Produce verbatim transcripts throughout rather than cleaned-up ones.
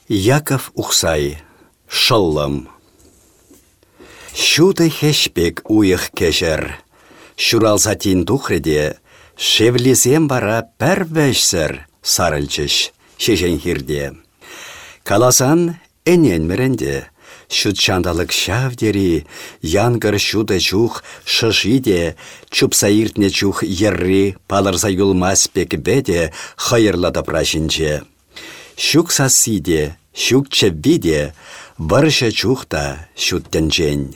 Яков Ухсай, шыллым. Шуды хешпек уйық кешер. Шуралса тин тухреде, шевлизем бара пәр бәшсір сарылчыш, шешен хирде. Каласан әнен мірінде, шуд шандалық шавдері, янгыр шуды чух шышиде, чупса иртне чух ерри, палырса юлмас пек беде, хайырлада прашынче. Шук сасиде, шук чебвиде, барыша чухта шуттенчен.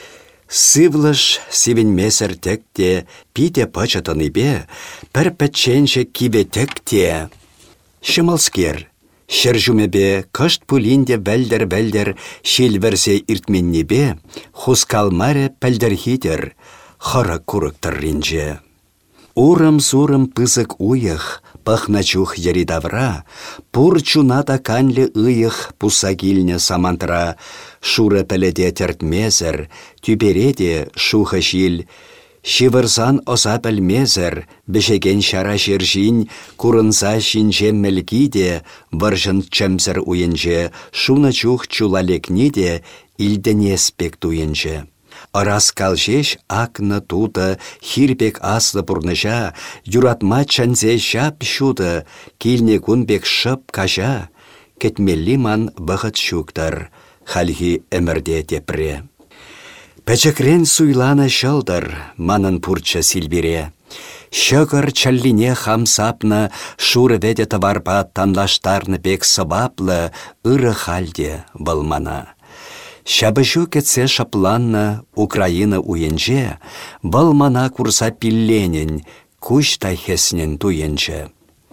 Сывлыш сивен месір текте, пите пачатыныбе, пір пәтченші кибе текте. Шымалскер, шыржумебе кышт пулинде бәлдер-бәлдер шелверсе иртменнебе, хускалмаре пәлдерхитер, хара курыктыр ринже. Урым-сурым пызык уйых, пахначух яридавра, пур чуната канлі ыйых пусагильне самантра, шура пәледе тертмезір, тюбереде шуха шил, шивырсан оса пәлмезір, бішеген шара шершин, курынса шинче мелкиде, варжын чәмсір уйынже, шуначух чулалекниде, илдене спект уйынже. Арас калшеш акны туты, хирбек аслы бұрныша, юратма чанзе шап шуды, килне күнбек шып кажа, кетмелли ман бұғыт шуктар, халхи әмірде тепре. Пәчекрен суйлана шалдар, манын пурча силбере. Шығыр чаллине хамсапны, шуры веде таварба танлаштарны бек сабаплы, ыры халде былмана. Шабышу кетсе шапланна Украина уенже, балмана курса пилленен, куш тайхеснен туенже.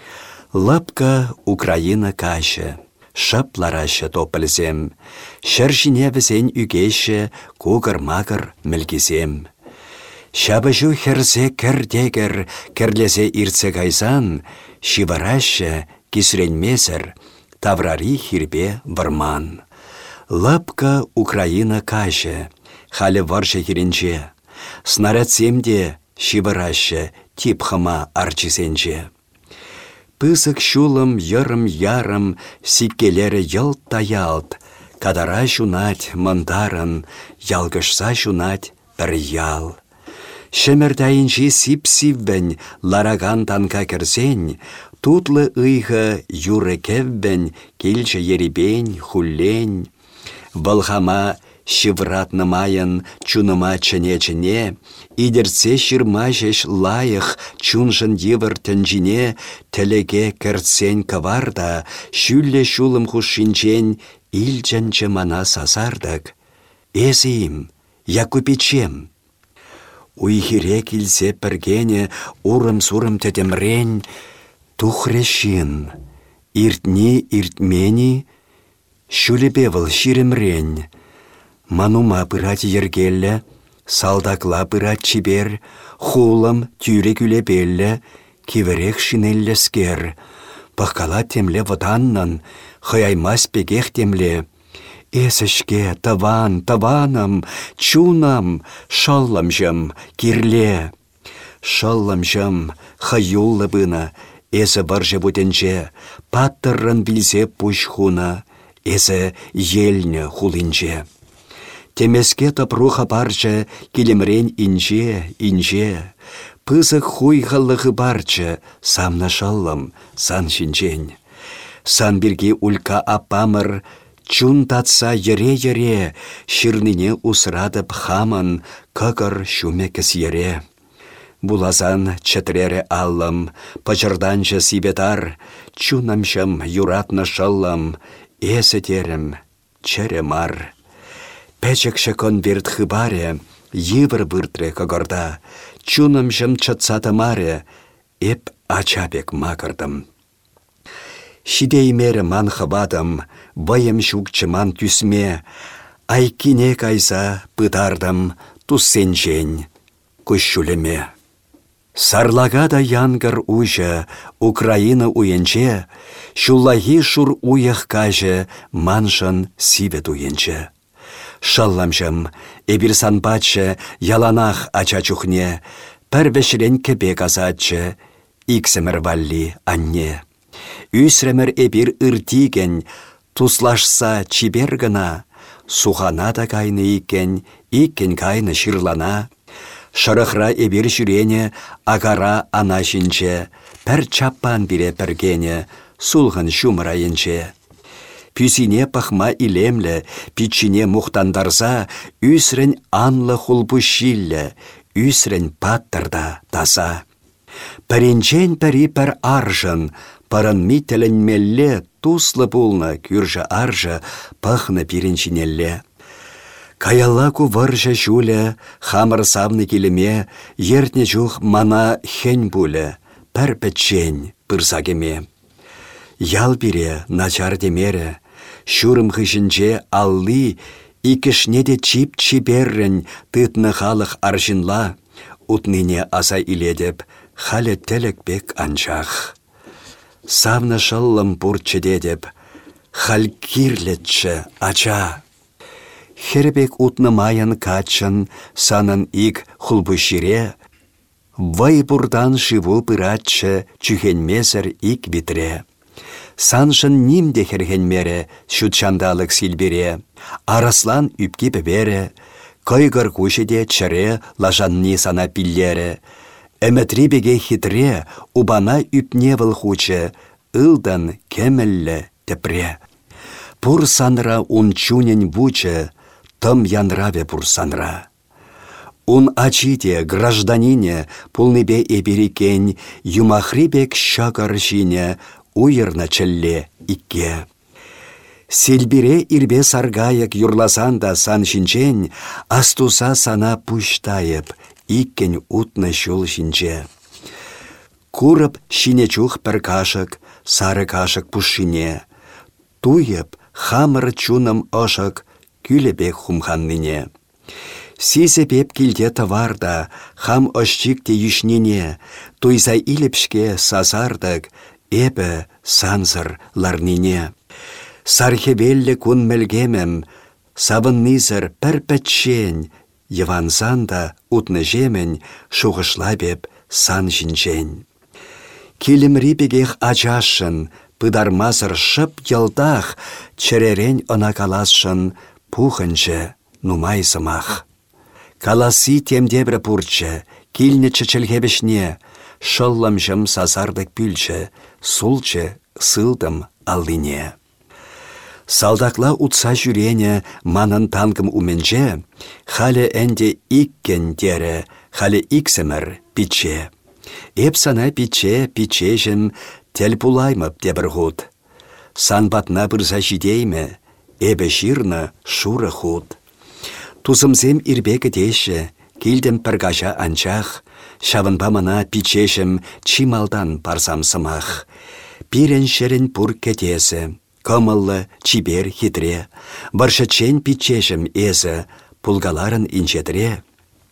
Лапка Украина кашы, шапларашы топылзем, шыршине візен үгеші кугыр-мағыр мілгізем. Шабышу херсе кірдегір, кірлесе ирце кайсан, шиварашы кисренмезір, таврари хирбе варман. Лапка Украина кашы, халі варшы хиренче, снарядсемде шибарашы типхама арчисенче. Пысык шулым йырым-ярым сиккелері йылт та ялт, кадара шунать мандарын, ялгышса шунать бір ял. Шемердайынче сип-сивбен лараган танка кірсен, тутлы ыйғы юры кевбен келчі еребен, хуллен. Валхама шивратны майын чуныма чыне-чыне, идерце шырмашеш лайық чуншын евір тінжіне, тілеге кіртсен каварда, шүлле шулым хушинчен илченче мана сасардық. Эзім, якупичем. Уйхире килсе піргене урым-сурым тетемрен, тухрешин, иртни-иртмени, шулебевыл ширемрен. Манума пырать ергелле, салдакла пырать чибер, хулам тюре күлебелле, киверек шинеллескер. Пахкала темле воданнан, хаяймас пегех темле. Эсешке таван, таванам, чунам, шалламжам, кирле. Шалламжам, хаюллы бына, эсі баржы бұтенже, паттыррын білзе пушхуна. Эзі елні хулынже. Темеске тапруха барчы, келемрен инже, инже. Пызық хуйғалығы барчы, самна шаллым, сан шинжен. Сан бірге улька апамыр, чун татса ере-ере, шырныне усрадып хамын, кығыр шумекіс ере. Булазан чатрере аллым, пачырданчы сибетар, чунамшым юратны шаллым, эсі терім, черемар. Пәчекші конверт хыбаре, евір бұртре кағырда, чунымшым чатсатымаре, эп ачабек мақырдым. Шидеймері ман хыбадым, байым шукчыман түсме, айкине кайса пытардым, туссенчен, күшшулеме. Сарлагада янгар уйжа, Украина уенче, шуллахи шур уях каже, маншан сивет уенче. Шалламжым, эбирсан батчы, яланах ача чухне, пәрбешірен кебек азатчы, иксемір валли анне. Үсремір эбир ыртиген, Туслашса чибер гына, сухана да кайны икен, икен кайны шырлана. Шырықра эбір жүрене, агара ана жінче, пәр чаппан бире піргене, сулғын шумырайынче. Пүсине пахма илемлі, пичине мұқтандарса, үсірін анлы хулбу шиллі, үсірін паттырда таса. Пәрінчен пәрі пәр аржын, парын мителінмелле, туслы булны күржі аржы, пахны пирінчинелле. Каялаку варжа жуле, хамыр савны келеме, ертне жух мана хен буле, пәр пәтчен пырсагеме. Ял бире начар демере, шурым хышынче алли, икішнеде чип чиберрен тытны халық аржынла, утныне аса иледеп, халі телек анчах. Савны шыллым пурчы дедеп, хал кирлетчі ача. Хербек утны майын качын, санын ик хулбу шире, вай бурдан шиву пыратчы, чүхенмесір ик битре. Саншын нимде хергенмере, шутчандалық силбере, араслан үпке бебере, кайгар кушеде чыре, лажанни сана пиллере. Әмәтри беге хитре, убана үпне вылхучы, ылдан кемеллі тепре. Пур санра ун чунен бучы, тым янраве пур санра. Ун ачите, гражданине, пулныбе эберикен, юмахрибек шакар жине, уйырна чәлле икке. Селбире ирбе саргаяк юрласанда сан шинчен, астуса сана пуштайып, иккен утны шул шинче. Курып шинечух пір кашык, сары кашык пушине. Туйып хамыр чуным ошык, күлебек хумханныне. Сисе пеп килде товарда, хам ошчикте юшнине, туйса илепшке сазардык, эбі сансыр ларнине. Сархебелле кун мелгемем, сабыннизыр пір пәтчен, Евансан да утны жемен шуғышла беп сан жінчен. Килімри бегех ачашын, пыдармазыр шып елдах, чәререн ына каласшын, пухынчы нумайсымах. Каласы темдебрі пурчы, килні чечілгебішне, шылламжым сазардық пүлчі, сулчы сылдым аллине. Салдакла утса жүрене манын танкым уменже, халі әнде иккен дере, халі иксімір пиче. Эп сана пиче, пичежім, тел пулаймып дебір худ. Санбатна бірза жидейме, эбі жирна шуры худ. Тузымзем ирбекі деші, килдім піргаша анчах, шавынба мана пичежім чималдан парсамсымах. Пирен шерін пұр кетесі. Кымыллы, чибер хитре, баршачен пичешім эзі, пулгаларын инчетре.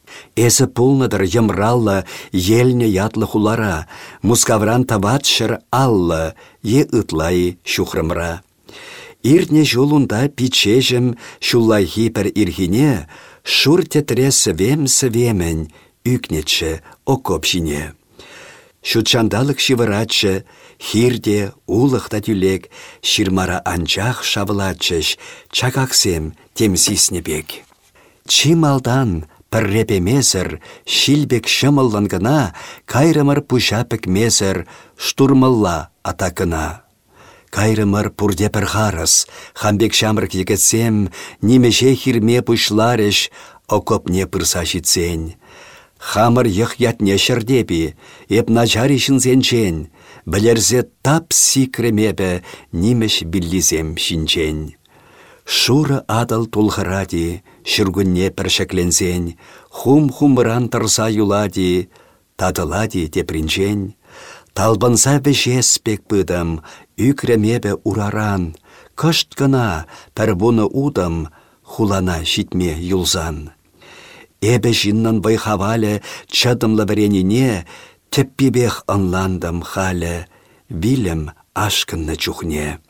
Эзі пулныдыр йымраллы, елне ятлы хулара, мускавран табатшыр аллы, е ытлай шухрымра. Иртне жулунда пичешім шуллайхи пір ирхине, шур тетре сывем-сывемен, үкнетші окопшине. Шутчандалық шивыратшы, хирде улықта түлек, ширмара анчах шавылатчыш, чакаксем темсисне бек. Чималдан піррепе месір, шилбек шымыллан гына, кайрымыр пушапек месір, штурмылла атакына. Кайрымыр пурде пір харыс, хамбек шамрық егетсем, немеше хирме пушларыш, окопне пырса житсен. Хамыр йық ятне шырдепі, еп начаришін зенчен, білерзе тап сикремебе немеш биллизем шинчен. Шуры адал тулғыради, шүргінне піршекленсен, хум-хумран тұрса юлади, тадылади тепринчен. Талбынса вешеспек быдым, үкремебе ураран, кышт гына пір бұны удым, хулана житме юлзан. Эбе жиннан байхавале чадымлы варенине, теппибех ынландым халі, вилім ашкынны чухне.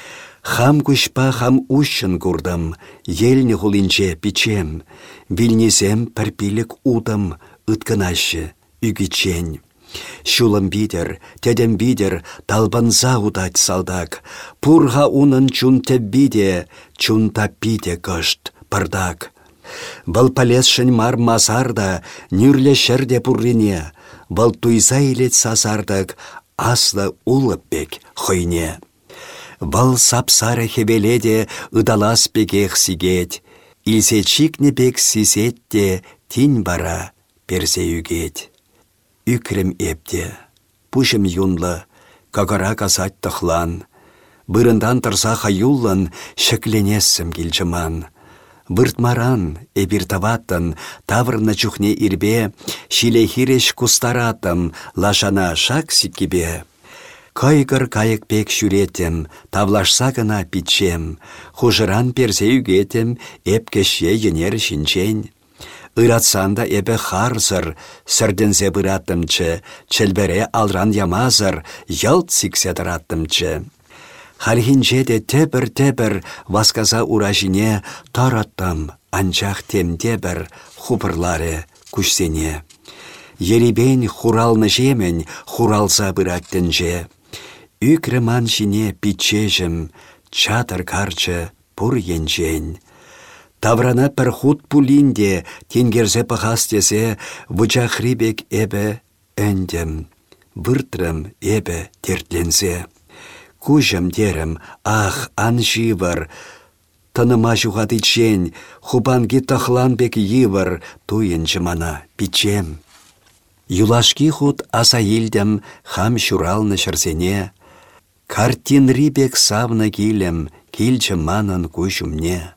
Хам күшпа хам ушын курдым, елні хулинче пичем, вилнезем пірпилік удым, ыткынашы, үгічен. Шулым бидер, тедем бидер, талбанза удать салдак. Пурға унын чун теббиде, чун таппиде кышт, пырдак. Бұл палесшін мар мазарда, нүрле шерде пуррине. Бұл туйза илет сазардак, аслы улып бек хойне. Бұл сапсары хебеледе ыдалас бекех сигет. Илсе чикне бек сисетте, тин бара персе югет. Үкрем эпте, пушым юнлы, кагара казать тахлан. Бырындан тұрса хаюллан, шекленессім келчіман. Быртмаран, эбиртаваттын, таврны чухне ирбе, шилехиреш кустаратым, лашана шак сиккебе. Кайгыр кайык пек шүретім, тавлашса гына питчем, хужыран персе үгетім, эпкеше енер шинчен. Ыратсанда эбе харзыр, сірдінзе бұраттымчы, чілбере алран ямазыр, ялт сиксе дыраттымчы. Халхинче де тепір-тепір васказа уражине тараттым, анчах темде бір хупырлары күшсене. Еребен хуралны жемен хуралса бұраттынчы. Үкріман жіне питчежім, чатыр карчы пұр енжен. Таврана пір худ пулинде, тенгерзе пахастесе, вучахрибек эбе өндем, бұртрым эбе тертлензе. Кужым дерім, ах, ан живыр, тыныма жуғады чен, хубанги тахланбек йывыр, туйын жымана пичем. Юлашки худ аса елдем, хам шуралны шырсене, картин рибек савны килем, килчі манын кужымне.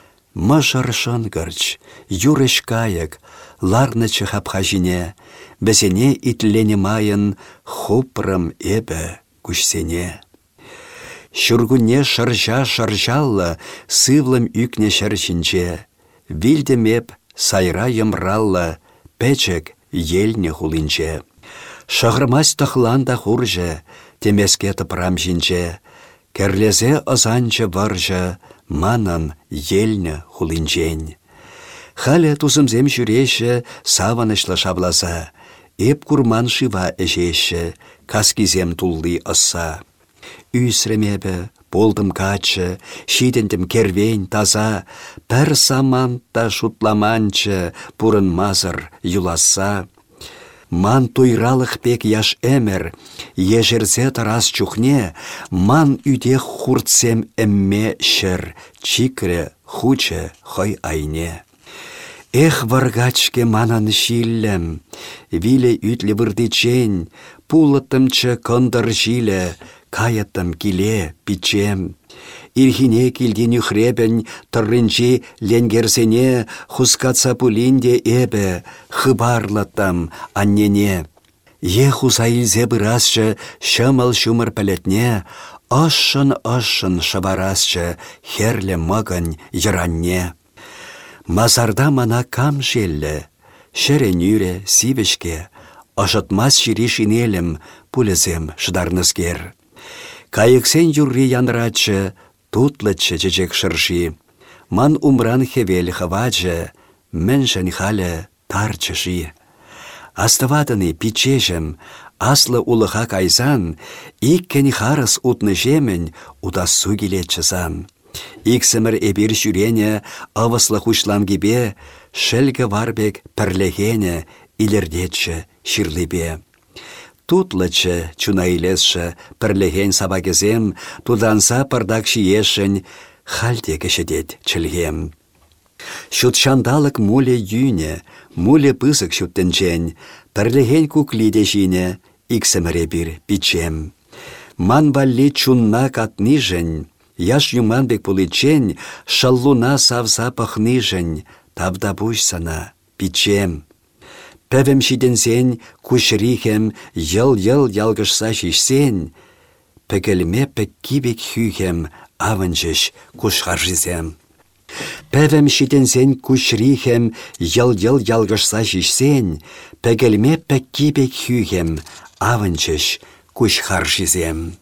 Мышыршын гырч, юрыш кайык, ларны чыхапха жіне, бәсене итлене майын, хупрым эбі күшсене. Шүргүне шыржа-шыржаллы, сывлым үкне шыршинче, вилдемеп сайра йымраллы, пәчек елне хулинче. Шағырмас тахланда хуржы, темеске тыпрам жинче, керлезе ызанчы варжы, манан елне хулинчен. Халя тузымзем жүреші саванышлы шабласа, эп курман шива эжеші, каскизем тулли ысса. Үсремебі, болдым качы, шидендім кервейн таза, пәр саманта шутламанчы, пурын мазыр юласа. Ман туйралық пек яш әмір, ежерзе тарас чухне, ман үдех хуртсем әмме шыр, чикре хуче хой айне. Эх варгачке манан шиллем, виле үтлі вырдычен, пулыттымчы кондыр жиле, каяттым киле пичем. Ирхине килден үхребен тұррынчи ленгерсене хускатса пулинде эбе хыбарлаттым аннене. Е хусаилзе бырасчы шымыл шумыр пәлетне, ошын-ошын шабарасчы херле мығын йыранне. Мазарда мана кам желлі, шеренюре сивешке, ошытмас шири шинелім пулезем шыдарнызгер. Кайықсен юрри янрачы, тутлычы жежек шырши. Ман умран хевел хавачы, міншін халі тарчыши. Астывадыны пичежім, аслы улыға кайзан, иккен харыс утны жемін удасу келетчізан. Иксімір эбір жүрене авыслы хушлам гибе, шелгі варбек пірлегене илердетші ширлебе. Тутлычы, чунаилесші, пірлеген сабагезем, туданса пырдак шиешін, халде кешедет чілгем. Шутшандалық муле юне, муле пысық шуттенчен, пірлеген куклиде жіне, иксіміре бір пичем. Ман валли чунна катнижен, яш юманбек пуличен, шаллуна савса пахнижен, тавда бушсана пичем. Пәвім шиденсен, күшірихем, йыл-йыл ялгышса шишсен, пәкелме пәккибек хүйхем, авыншыш күшқаржызем. Пәвім шиденсен, күшірихем, йыл-йыл ялгышса шишсен, пәкелме пәккибек хүйхем, авыншыш күшқаржызем.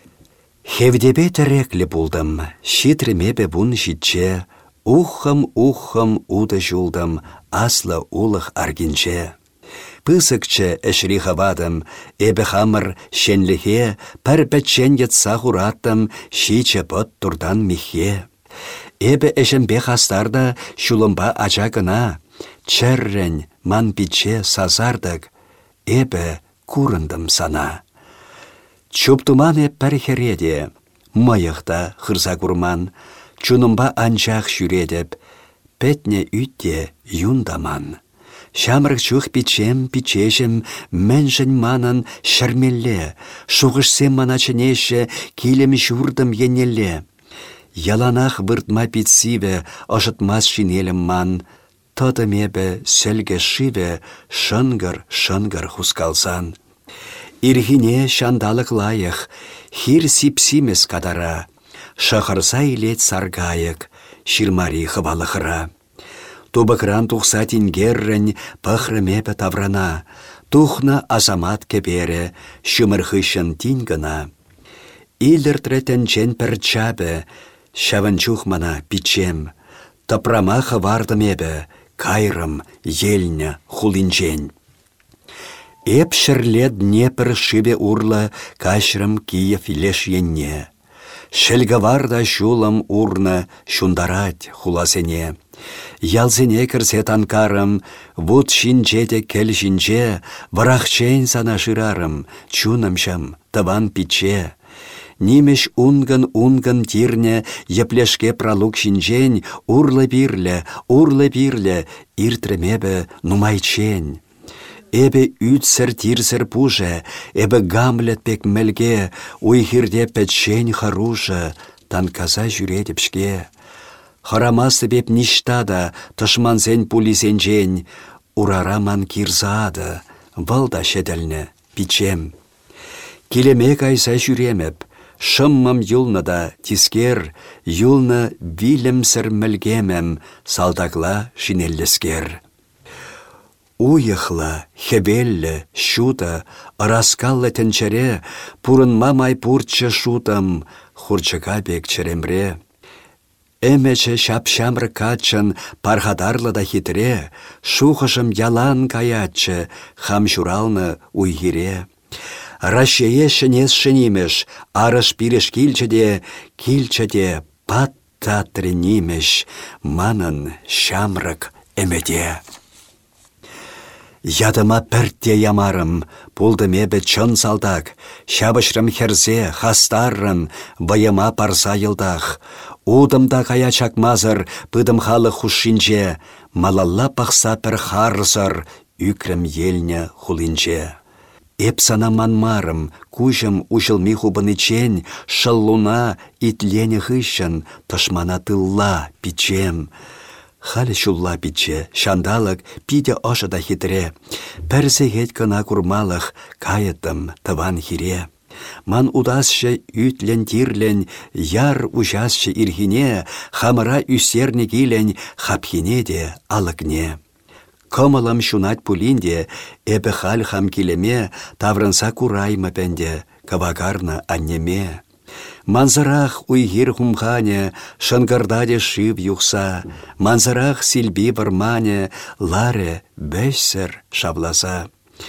Хевдебе тіреклі булдым, шитремебе бун шитче, ухым-ухым уды жулдым, аслы улық аргинче. Пысыкче эшри хавадым, эбі хамыр шенліхе, пір бәтчен етса хураттым, шиче пыт турдан михе. Эбі эшімбе хастарда шулымба ача гына, чәррен ман биче сазардык, эбі курындым сана. Чуптумане пәрхереде, майықта хырса курман, чунымба анчах жүредіп, пәтне үтте юндаман. Шамрық чух пичем, пичешім, мәншін манын шәрмелле, шуғышсем мана чынеше, килем журдым енелле. Яланах бұртма питсиве, ошытмас шинелім ман, тадымебе сөлге шиве, шынгыр-шынгыр хускалсан. Ирхине шандалық лайық, хир сипсимес кадара, шахырса илет саргайық, ширмари хывалықыра. Тубықран тұқса тингеррін пықрымепі таврана, тухна азамат кебере, шымырхышын тингіна. Илдіртретенчен пірчабі, шаванчух мана пичем, тапрамахы вардымебі, кайрым, елні, хулинчен. Эп шырлет Днепр шибе урла, кашрым Киев илеш енне. Шелгаварда шулым урна, шундарать хуласене. Ялзене кірсе танкарым, вуд шинчеде кел шинче, варахчен сана шырарым, чунымшым, таван пиче. Нимеш унгын-унгын тирне, еплешке пралук шинчен, урлы бирле, урлы бирле, иртремебе нумайчен. Эбе үтсір тирсір пуже, эбе Гамлет пек мәлге, уйхирде пәтшен харушы, танказа жүредіпшке. Харамасы беп ништада, тышмансен пулисенчен, урараман кирзады, валда шеділні, пичем. Келеме кайса жүреміп, шыммам юлнада тискер, юлны вилімсір мәлгемем, салдакла шинеллескер. Уйықла, хебеллі, шута, араскаллы тінчере, пурынма май пуртчы шутам, хурчыка бек черемре. Әмечі шапшамры качын пархадарлы да хитре, шухышым ялан каятчы, хам шуралны уйгире. Рашее шынес шынемеш, арыш пиреш килчеде, килчеде патта тренемеш, манын шамрык әмеде. Ядыма піртте ямарым, пулдымебе чын салдак, шабышрым херзе, хастаррын, байыма парса йылдақ. Удымда кая чакмазыр, пыдым халы хушинче, малалла пақса пір харсыр, үкрім елне хулинче. Эпсана манмарым, кужым ушылми хубынычен, шыллуна итлене хыщын, тышмана тылла пичем. Халі шулла биче, шандалык пиде ошыда хитре. Пәрсе хет кына курмалық, кайытым тыван хире. Ман удасшы үтлен тирлен, яр ужасшы ирхине, хамыра үсерне килен, хапхине де алыкне. Комалам шунат пулинде, эбі хал хам килеме, таврынса курайма пенде, кавагарна аннеме. Манзарах уйгир хумхане, шангардаде шив юхса, манзарах силби бармане, ларе бәшсір шабласа.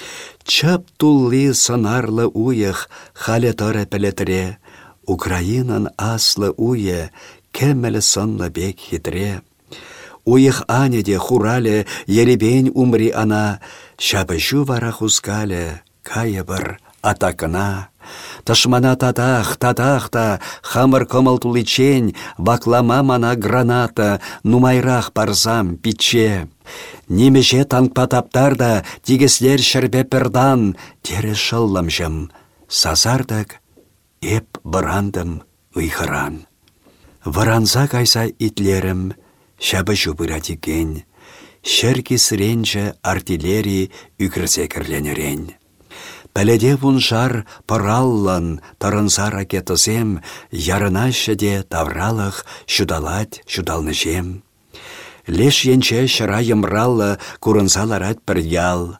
Чап тулли сонарлы уйых, хале торе пелетре, Украинан аслы уе, кеммелі сонлы бек хитре. Уйых анеде хурале, еребен умри ана, шабышу вара хускале, кайыбыр атакына. Ташмана татах, татахта, хамыр комыл туличен, баклама мана граната, нумайрах парзам пиче. Немеше танкпа таптарда, тигеслер шербе пердан, тере шылламжым, сазардак, эп бырандым уйхыран. Варанза кайса итлерім, шабы жубыра тиген, шерки сіренчі артиллерий үкірсе кірленерен. Пәледе вуншар параллан тарынса ракетасем, ярынашы де тавралық шудалать шудалнышем. Леш енче шыра йымраллы курынсаларат бір ял,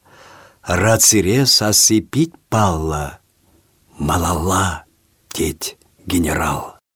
рацире сасы пит палла, малалла, тет генерал.